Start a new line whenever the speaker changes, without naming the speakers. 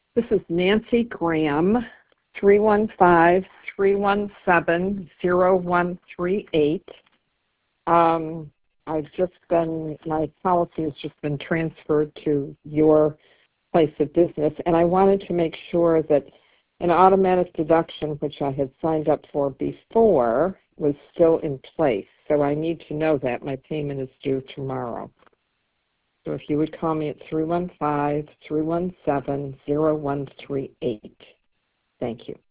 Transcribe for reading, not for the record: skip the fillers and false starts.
This is Nancy Graham, 315-317-0138. My policy has just been transferred to your place of business, and I wanted to make sure that an automatic deduction, which I had signed up for before, was still in place. So I need to know that. My payment is due tomorrow. So if you would call me at 315-317-0138. Thank you.